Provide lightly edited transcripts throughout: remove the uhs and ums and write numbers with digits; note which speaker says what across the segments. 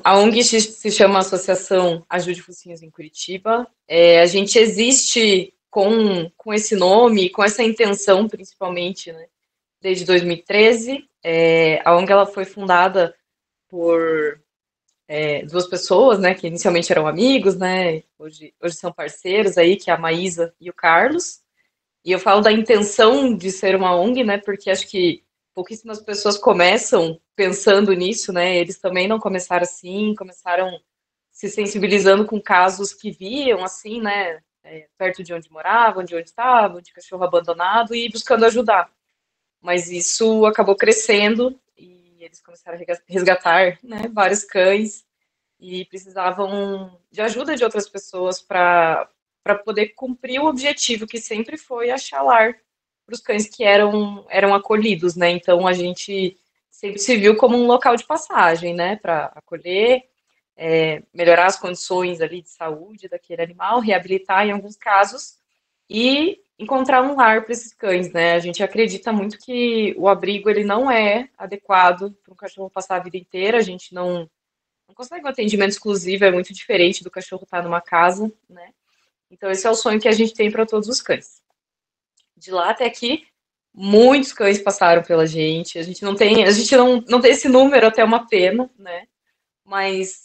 Speaker 1: A ONG se chama Associação Ajude Focinhos em Curitiba. A gente existe com esse nome, com essa intenção, principalmente, né, desde 2013. A ONG ela foi fundada por duas pessoas, né, que inicialmente eram amigos, né, hoje são parceiros aí, que é a Maísa e o Carlos. E eu falo da intenção de ser uma ONG, né, porque acho que pouquíssimas pessoas começam pensando nisso, né, eles também não começaram assim, começaram se sensibilizando com casos que viam, assim, né, perto de onde moravam, de onde estavam, de cachorro abandonado e buscando ajudar. Mas isso acabou crescendo e eles começaram a resgatar, né, vários cães e precisavam de ajuda de outras pessoas para poder cumprir o objetivo que sempre foi achar lar para os cães que eram acolhidos, né? Então a gente sempre se viu como um local de passagem, né? Para acolher, melhorar as condições ali de saúde daquele animal, reabilitar em alguns casos e encontrar um lar para esses cães, né? A gente acredita muito que o abrigo ele não é adequado para um cachorro passar a vida inteira. A gente não consegue um atendimento exclusivo, é muito diferente do cachorro estar numa casa, né? Então esse é o sonho que a gente tem para todos os cães. De lá até aqui, muitos cães passaram pela gente. A gente não tem esse número, até uma pena, né? Mas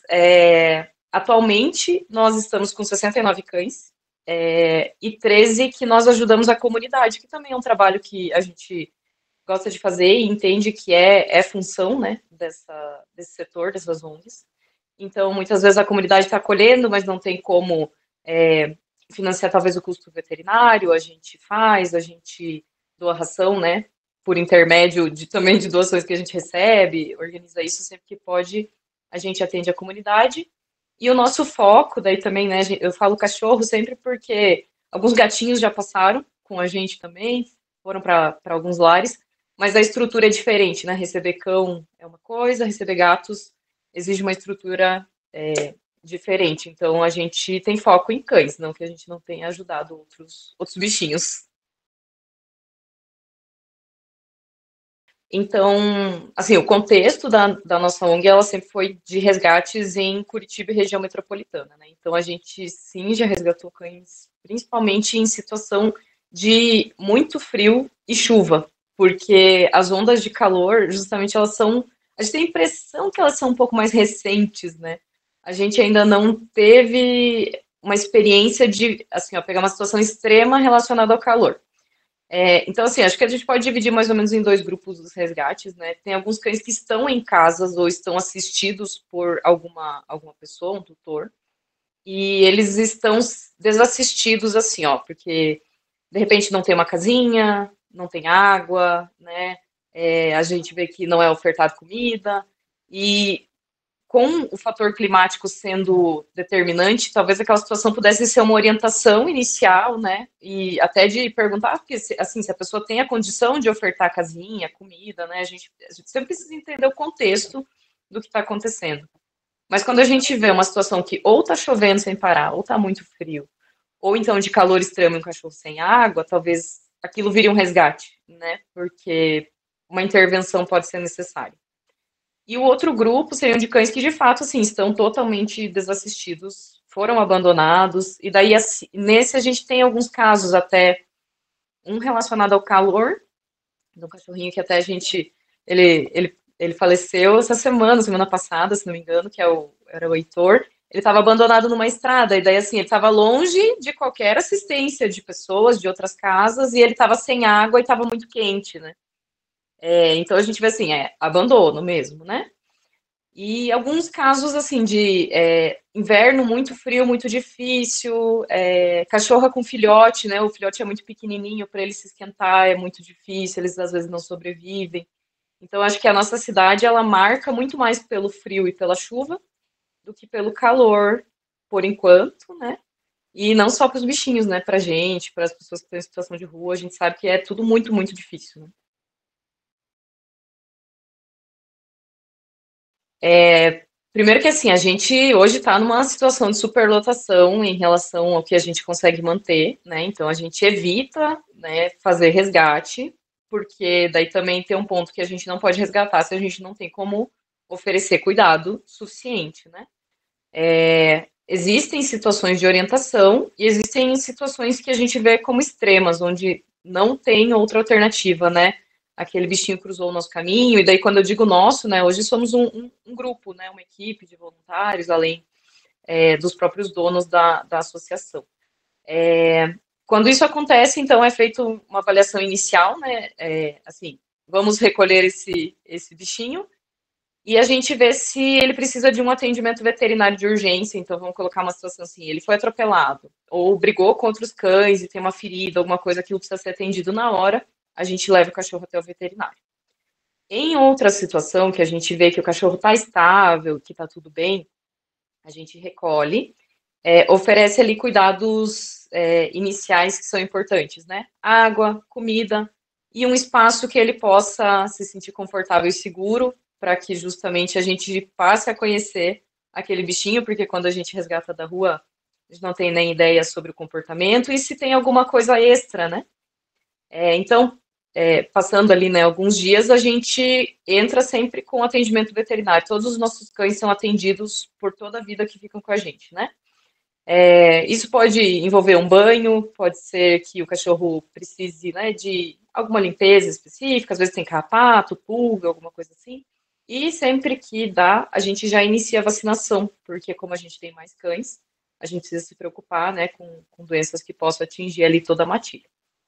Speaker 1: atualmente nós estamos com 69 cães e 13 que nós ajudamos a comunidade, que também é um trabalho que a gente gosta de fazer e entende que é função, né, desse setor, dessas ONGs. Então, muitas vezes a comunidade está acolhendo, mas não tem como financiar talvez o custo veterinário, a gente doa ração, né, por intermédio também de doações que a gente recebe, organiza isso sempre que pode, a gente atende a comunidade. E o nosso foco, daí também, né, eu falo cachorro sempre porque alguns gatinhos já passaram com a gente também, foram para alguns lares, mas a estrutura é diferente, né? Receber cão é uma coisa, receber gatos exige uma estrutura diferente. Então a gente tem foco em cães, não que a gente não tenha ajudado outros bichinhos. Então, assim, o contexto da nossa ONG, ela sempre foi de resgates em Curitiba e região metropolitana, né? Então, a gente, sim, já resgatou cães, principalmente em situação de muito frio e chuva, porque as ondas de calor, justamente, elas são... A gente tem a impressão que elas são um pouco mais recentes, né? A gente ainda não teve uma experiência de, assim, ó, pegar uma situação extrema relacionada ao calor. Então, assim, acho que a gente pode dividir mais ou menos em dois grupos os resgates, né? Tem alguns cães que estão em casas ou estão assistidos por alguma pessoa, um tutor, e eles estão desassistidos, assim, ó, porque de repente não tem uma casinha, não tem água, né? A gente vê que não é ofertado comida, e com o fator climático sendo determinante, talvez aquela situação pudesse ser uma orientação inicial, né? E até de perguntar, porque, assim, se a pessoa tem a condição de ofertar casinha, comida, né? A gente sempre precisa entender o contexto do que está acontecendo. Mas quando a gente vê uma situação que ou está chovendo sem parar, ou está muito frio, ou então de calor extremo e um cachorro sem água, talvez aquilo vire um resgate, né? Porque uma intervenção pode ser necessária. E o outro grupo seriam de cães que, de fato, assim, estão totalmente desassistidos, foram abandonados, e daí, assim, nesse a gente tem alguns casos até, um relacionado ao calor, do cachorrinho que até a gente, ele faleceu essa semana passada, se não me engano, era o Heitor, ele estava abandonado numa estrada, e daí, assim, ele estava longe de qualquer assistência de pessoas, de outras casas, e ele estava sem água e estava muito quente, né? Então a gente vê assim, abandono mesmo, né? E alguns casos, assim, de inverno muito frio, muito difícil, cachorra com filhote, né? O filhote é muito pequenininho, para ele se esquentar é muito difícil, eles às vezes não sobrevivem. Então, acho que a nossa cidade, ela marca muito mais pelo frio e pela chuva do que pelo calor, por enquanto, né? E não só para os bichinhos, né? Para gente, para as pessoas que estão em situação de rua, a gente sabe que é tudo muito, muito difícil, né? Primeiro que assim, a gente hoje está numa situação de superlotação em relação ao que a gente consegue manter, né? Então a gente evita, né, fazer resgate, porque daí também tem um ponto que a gente não pode resgatar se a gente não tem como oferecer cuidado suficiente, né? Existem situações de orientação e existem situações que a gente vê como extremas, onde não tem outra alternativa, né? Aquele bichinho cruzou o nosso caminho, e daí quando eu digo nosso, né? Hoje somos um grupo, né? Uma equipe de voluntários, além dos próprios donos da associação. Quando isso acontece, então é feita uma avaliação inicial, né? Assim, vamos recolher esse bichinho e a gente vê se ele precisa de um atendimento veterinário de urgência. Então, vamos colocar uma situação assim: ele foi atropelado, ou brigou contra os cães e tem uma ferida, alguma coisa que precisa ser atendido na hora, a gente leva o cachorro até o veterinário. Em outra situação, que a gente vê que o cachorro está estável, que está tudo bem, a gente recolhe, oferece ali cuidados iniciais que são importantes, né? Água, comida e um espaço que ele possa se sentir confortável e seguro para que justamente a gente passe a conhecer aquele bichinho, porque quando a gente resgata da rua, a gente não tem nem ideia sobre o comportamento e se tem alguma coisa extra, né? Então, passando ali, né, alguns dias, a gente entra sempre com atendimento veterinário. Todos os nossos cães são atendidos por toda a vida que ficam com a gente, né? Isso pode envolver um banho, pode ser que o cachorro precise, né, de alguma limpeza específica, às vezes tem carrapato, pulga, alguma coisa assim. E sempre que dá, a gente já inicia a vacinação, porque como a gente tem mais cães, a gente precisa se preocupar, né, com doenças que possam atingir ali toda a matilha.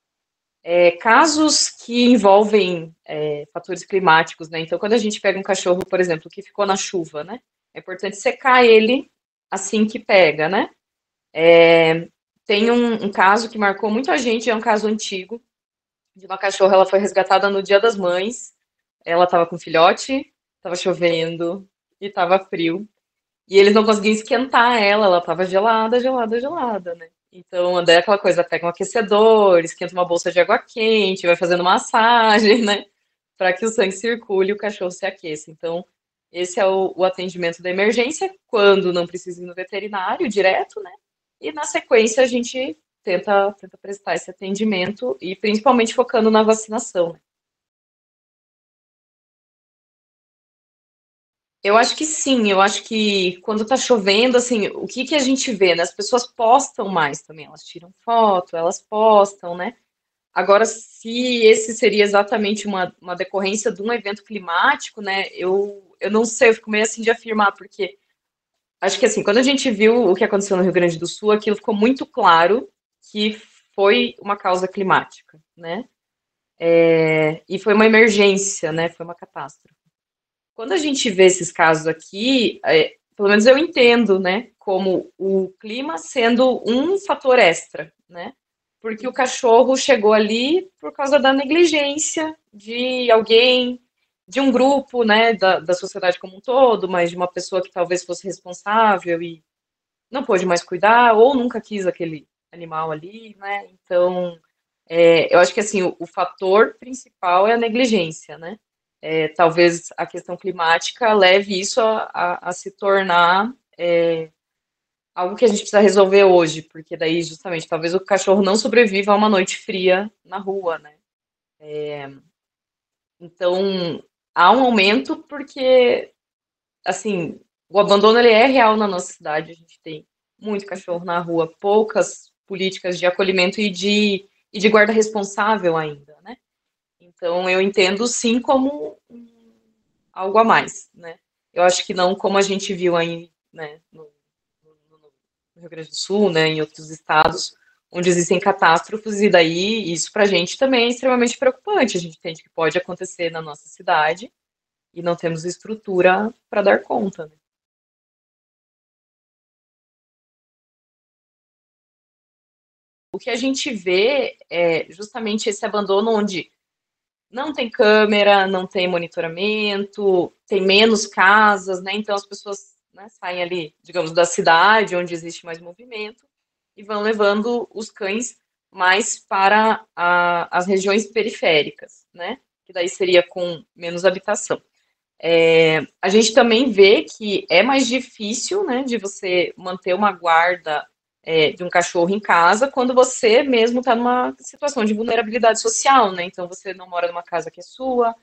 Speaker 1: Casos que envolvem fatores climáticos, né? Então, quando a gente pega um cachorro, por exemplo, que ficou na chuva, né? É importante secar ele assim que pega, né? Tem um caso que marcou muito a gente, é um caso antigo, de uma cachorra, ela foi resgatada no Dia das Mães, ela estava com filhote, estava chovendo e estava frio, e eles não conseguiam esquentar ela estava gelada, gelada, gelada, né? Então, daí é aquela coisa, pega um aquecedor, esquenta uma bolsa de água quente, vai fazendo massagem, né? Para que o sangue circule e o cachorro se aqueça. Então, esse é o atendimento da emergência, quando não precisa ir no veterinário direto, né? E na sequência a gente tenta prestar esse atendimento e principalmente focando na vacinação, né? Eu acho que sim, eu acho que quando tá chovendo, assim, o que que a gente vê, né? As pessoas postam mais também, elas tiram foto, elas postam, né? Agora, se esse seria exatamente uma decorrência de um evento climático, né? Eu não sei, eu fico meio assim de afirmar, porque acho que assim, quando a gente viu o que aconteceu no Rio Grande do Sul, aquilo ficou muito claro que foi uma causa climática, né? E foi uma emergência, né? Foi uma catástrofe. Quando a gente vê esses casos aqui, pelo menos eu entendo, né, como o clima sendo um fator extra, né? Porque o cachorro chegou ali por causa da negligência de alguém, de um grupo, né, da sociedade como um todo, mas de uma pessoa que talvez fosse responsável e não pôde mais cuidar, ou nunca quis aquele animal ali, né? Então, eu acho que assim, o fator principal é a negligência, né? Talvez a questão climática leve isso a se tornar algo que a gente precisa resolver hoje, porque daí, justamente, talvez o cachorro não sobreviva a uma noite fria na rua, né? Então, há um aumento porque, assim, o abandono ele é real na nossa cidade, a gente tem muito cachorro na rua, poucas políticas de acolhimento e de guarda responsável ainda, né? Então, eu entendo sim como algo a mais, né? Eu acho que não como a gente viu aí, né, no Rio Grande do Sul, né, em outros estados, onde existem catástrofes, e daí isso para a gente também é extremamente preocupante. A gente entende que pode acontecer na nossa cidade e não temos estrutura para dar conta, né? O que a gente vê é justamente esse abandono onde não tem câmera, não tem monitoramento, tem menos casas, né? Então as pessoas, né, saem ali, digamos, da cidade, onde existe mais movimento, e vão levando os cães mais para as regiões periféricas, né? Que daí seria com menos habitação. A gente também vê que é mais difícil, né, de você manter uma guarda de um cachorro em casa quando você mesmo está numa situação de vulnerabilidade social, né? Então você não mora numa casa que é sua,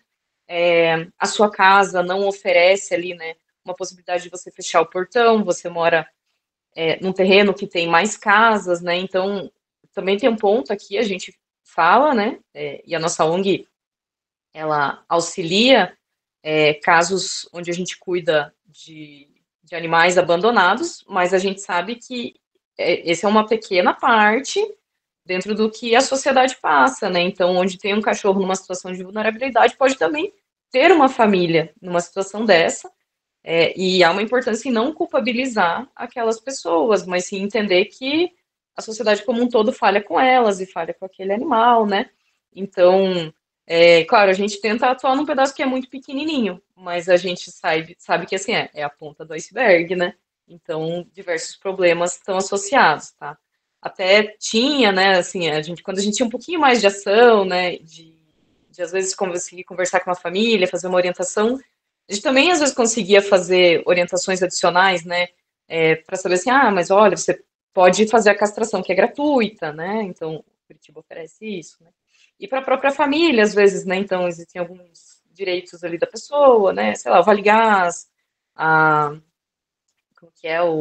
Speaker 1: a sua casa não oferece ali, né, uma possibilidade de você fechar o portão, você mora num terreno que tem mais casas, né, então também tem um ponto aqui, a gente fala, né, e a nossa ONG, ela auxilia casos onde a gente cuida de animais abandonados, mas a gente sabe que esse é uma pequena parte dentro do que a sociedade passa, né? Então, onde tem um cachorro numa situação de vulnerabilidade, pode também ter uma família numa situação dessa, e há uma importância em não culpabilizar aquelas pessoas, mas sim entender que a sociedade como um todo falha com elas e falha com aquele animal, né? Então, claro, a gente tenta atuar num pedaço que é muito pequenininho, mas a gente sabe que assim é a ponta do iceberg, né? Então, diversos problemas estão associados, tá? Até tinha, né, assim, quando a gente tinha um pouquinho mais de ação, né, de às vezes conseguir conversar com a família, fazer uma orientação, a gente também às vezes conseguia fazer orientações adicionais, né, para saber assim, mas olha, você pode fazer a castração que é gratuita, né, então Curitiba oferece isso, né, e para a própria família, às vezes, né, então existem alguns direitos ali da pessoa, né, sei lá, o Vale Gás, a, como que é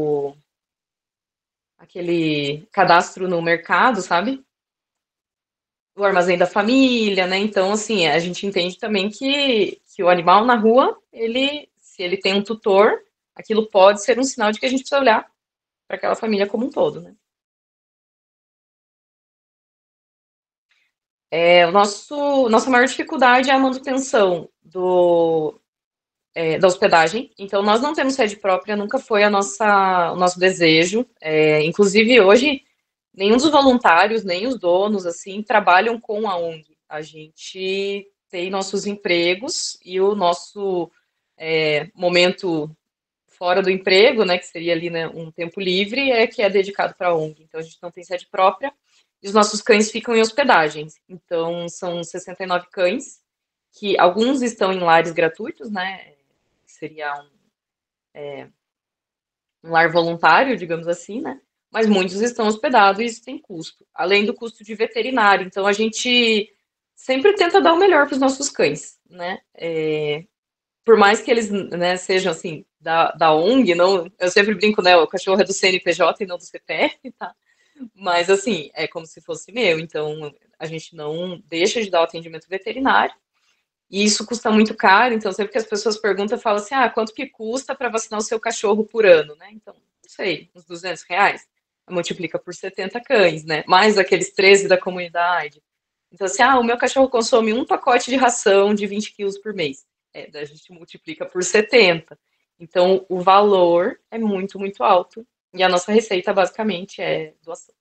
Speaker 1: aquele cadastro no mercado, sabe? O armazém da família, né? Então, assim, a gente entende também que o animal na rua, se ele tem um tutor, aquilo pode ser um sinal de que a gente precisa olhar para aquela família como um todo, né? Nossa maior dificuldade é a manutenção da hospedagem. Então, nós não temos sede própria, nunca foi o nosso desejo. Inclusive, hoje, nenhum dos voluntários, nem os donos, assim, trabalham com a ONG. A gente tem nossos empregos e o nosso momento fora do emprego, né, que seria ali, né, um tempo livre, que é dedicado para a ONG. Então, a gente não tem sede própria e os nossos cães ficam em hospedagens. Então, são 69 cães, que alguns estão em lares gratuitos, né, que seria um lar voluntário, digamos assim, né? Mas muitos estão hospedados e isso tem custo, além do custo de veterinário. Então a gente sempre tenta dar o melhor para os nossos cães, né? Por mais que eles, né, sejam assim da ONG, não, eu sempre brinco, né? O cachorro é do CNPJ e não do CPF, tá? Mas assim é como se fosse meu. Então a gente não deixa de dar o atendimento veterinário. E isso custa muito caro, então sempre que as pessoas perguntam, eu falo assim, quanto que custa para vacinar o seu cachorro por ano, né? Então, não sei, uns R$ 200. Multiplica por 70 cães, né? Mais aqueles 13 da comunidade. Então, assim, o meu cachorro consome um pacote de ração de 20 quilos por mês. Daí a gente multiplica por 70. Então, o valor é muito, muito alto. E a nossa receita, basicamente, é doação.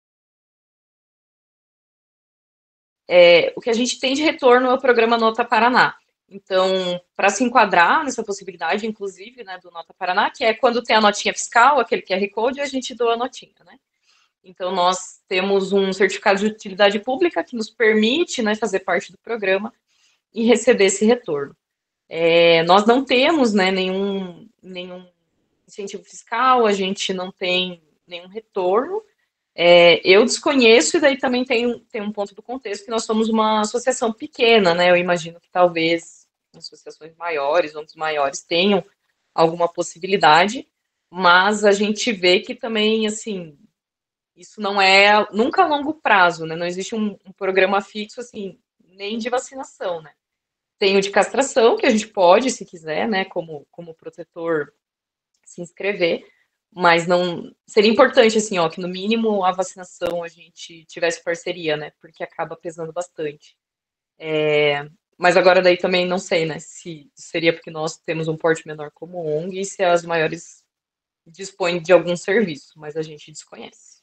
Speaker 1: O que a gente tem de retorno é o programa Nota Paraná. Então, para se enquadrar nessa possibilidade, inclusive, né, do Nota Paraná, que é quando tem a notinha fiscal, aquele QR Code, a gente doa a notinha, né? Então, nós temos um certificado de utilidade pública que nos permite, né, fazer parte do programa e receber esse retorno. Nós não temos, né, nenhum incentivo fiscal, a gente não tem nenhum retorno, eu desconheço, e daí também tem um ponto do contexto que nós somos uma associação pequena, né? Eu imagino que talvez associações maiores, ONGs maiores, tenham alguma possibilidade, mas a gente vê que também, assim, isso não é nunca a longo prazo, né? Não existe um programa fixo, assim, nem de vacinação, né? Tem o de castração, que a gente pode, se quiser, né, como protetor, se inscrever, mas não seria importante assim, ó, que no mínimo a vacinação a gente tivesse parceria, né? Porque acaba pesando bastante. Mas agora daí também não sei, né? Se seria porque nós temos um porte menor como ONG e se as maiores dispõem de algum serviço, mas a gente desconhece.